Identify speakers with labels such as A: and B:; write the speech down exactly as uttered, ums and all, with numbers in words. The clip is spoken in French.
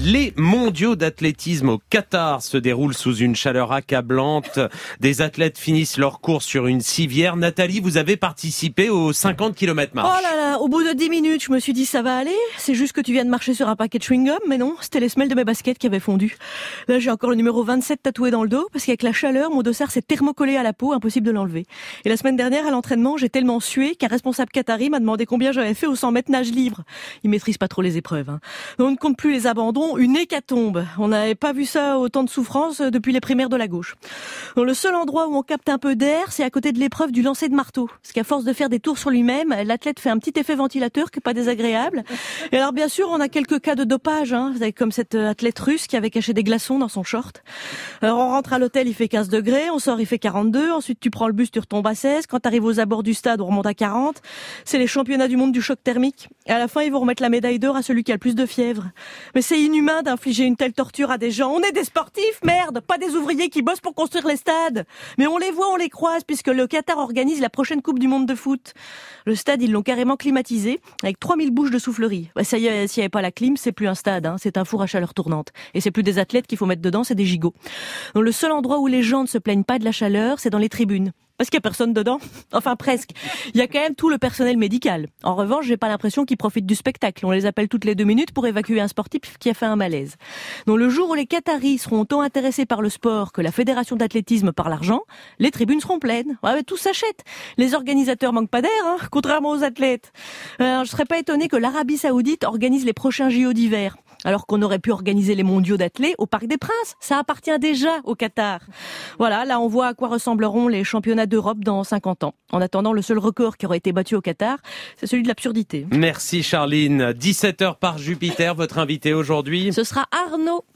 A: Les mondiaux d'athlétisme au Qatar se déroulent sous une chaleur accablante. Des athlètes finissent leur course sur une civière. Nathalie, vous avez participé aux cinquante kilomètres marche.
B: Oh là là, au bout de dix minutes, je me suis dit ça va aller. C'est juste que tu viens de marcher sur un paquet de chewing-gum, mais non, c'était les semelles de mes baskets qui avaient fondu. Là, j'ai encore le numéro vingt-sept tatoué dans le dos, parce qu'avec la chaleur, mon dossard s'est thermocollé à la peau, impossible de l'enlever. Et la semaine dernière, à l'entraînement, j'ai tellement sué qu'un responsable qatari m'a demandé combien j'avais fait au cent mètres nage libre. Il maîtrise pas trop les épreuves. Hein. On ne compte plus les abandons, une hécatombe. On n'avait pas vu ça autant de souffrance depuis les primaires de la gauche. Donc, le seul endroit où on capte un peu d'air, c'est à côté de l'épreuve du lancer de marteau. Parce qu'à force de faire des tours sur lui-même, l'athlète fait un petit effet ventilateur qui est pas désagréable. Et alors bien sûr, on a quelques cas de dopage, hein, comme cette athlète russe qui avait caché des glaçons dans son short. Alors on rentre à l'hôtel, il fait quinze degrés, on sort, il fait quarante-deux, ensuite tu prends le bus, tu retombes à seize, quand tu arrives aux abords du stade, on remonte à quarante. C'est les championnats du monde du choc thermique. Et à la fin, ils vont remettre la médaille d'or à celui qui a le plus de fièvre. Mais c'est inhumain d'infliger une telle torture à des gens. On est des sportifs, merde, pas des ouvriers qui bossent pour construire les stades. Mais on les voit, on les croise, puisque le Qatar organise la prochaine Coupe du Monde de foot. Le stade, ils l'ont carrément climatisé, avec trois mille bouches de soufflerie. Bah, ça y est, s'il n'y avait pas la clim, c'est plus un stade, hein, c'est un four à chaleur tournante. Et c'est plus des athlètes qu'il faut mettre dedans, c'est des gigots. Donc le seul endroit où les gens ne se plaignent pas de la chaleur, c'est dans les tribunes. Parce qu'il y a personne dedans. Enfin, presque. Il y a quand même tout le personnel médical. En revanche, j'ai pas l'impression qu'ils profitent du spectacle. On les appelle toutes les deux minutes pour évacuer un sportif qui a fait un malaise. Donc, le jour où les Qataris seront autant intéressés par le sport que la fédération d'athlétisme par l'argent, les tribunes seront pleines. Ouais, mais tout s'achète. Les organisateurs manquent pas d'air, hein, contrairement aux athlètes. Alors, je serais pas étonné que l'Arabie Saoudite organise les prochains J O d'hiver. Alors qu'on aurait pu organiser les mondiaux d'athlètes au Parc des Princes. Ça appartient déjà au Qatar. Voilà, là on voit à quoi ressembleront les championnats d'Europe dans cinquante ans. En attendant, le seul record qui aurait été battu au Qatar, c'est celui de l'absurdité.
A: Merci Charline. dix-sept heures par Jupiter, votre invité aujourd'hui.
B: Ce sera Arnaud.